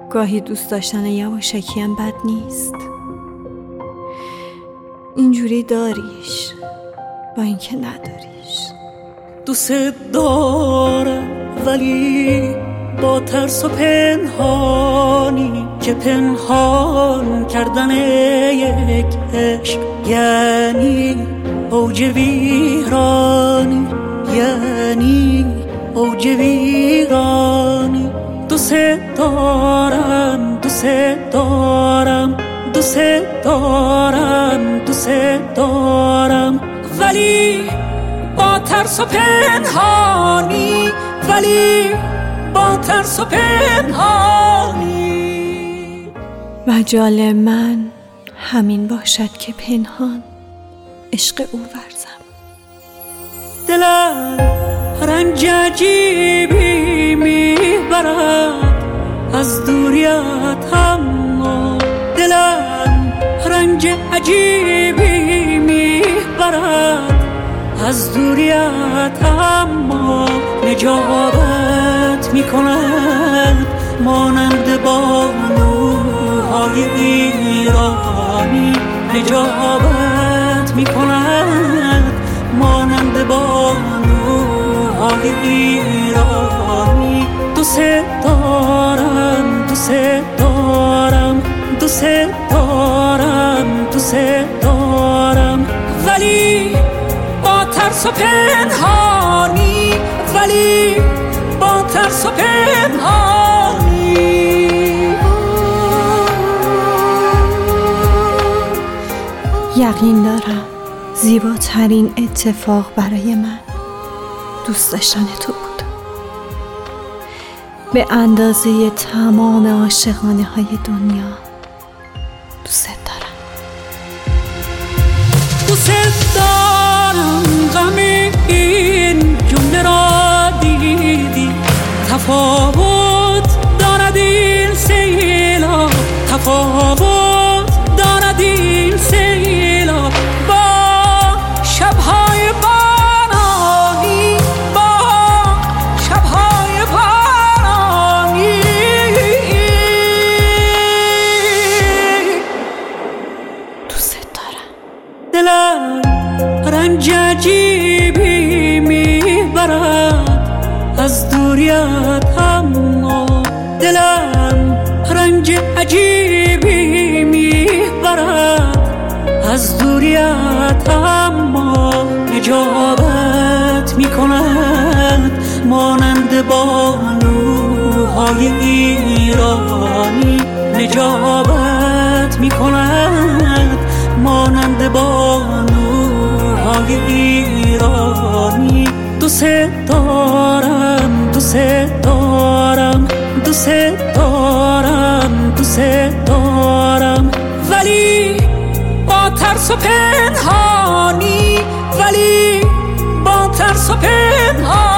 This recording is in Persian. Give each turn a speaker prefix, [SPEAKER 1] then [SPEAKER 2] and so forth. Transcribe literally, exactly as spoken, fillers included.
[SPEAKER 1] گاهی دوست داشتن یواشکی هم بد نیست. اینجوری داریش با اینکه نداریش.
[SPEAKER 2] دوست دارم ولی با ترس و پنهانی، که پنهان کردن یک عشق یعنی اوج ویرانی، یعنی اوج ویرانی. دوست دارم دوست دارم دوست دارم دوست دارم ولی با ترس و پنهانی، ولی با ترس و پنهانی.
[SPEAKER 1] مجال من همین باشد که پنهان عشق او ورزم.
[SPEAKER 2] دلم رنج عجیبی میبرد از دوریت، اما دلم رنج عجیبی میبرد از دوریت، اما نجابت میکند مانند بانوهای ایرانی، نجابت میکند مانند بانوهای ایرانی. دوست دارم دوست دارم دوست دارم دوست دارم ولی با ترس و پنهانی، ولی با ترس و پنهانی.
[SPEAKER 1] یقین دارم زیباترین اتفاق برای من دوست داشتن تو بود، به اندازه تمام عاشقانه های دنیا. دوست دارم
[SPEAKER 2] دوست دارم غم این جمله را دیدی، تفاوت دارد این سیلا، تفاوت دارد این سیلا با شبهای بارانی، با شبهای بارانی.
[SPEAKER 1] دوست دارم.
[SPEAKER 2] دلم رنج عجیبی میبرد از دوریت، اما دلم رنج عجیبی میبرد از دوریت، اما نجابت میکند مانند بانوهای ایرانی، نجابت میکند مانند بانوهای ایرانی. دوست دارم دوست دارم دوست دارم دوست دارم ولی با ترس و پنهانی، ولی با ترس و پنهانی.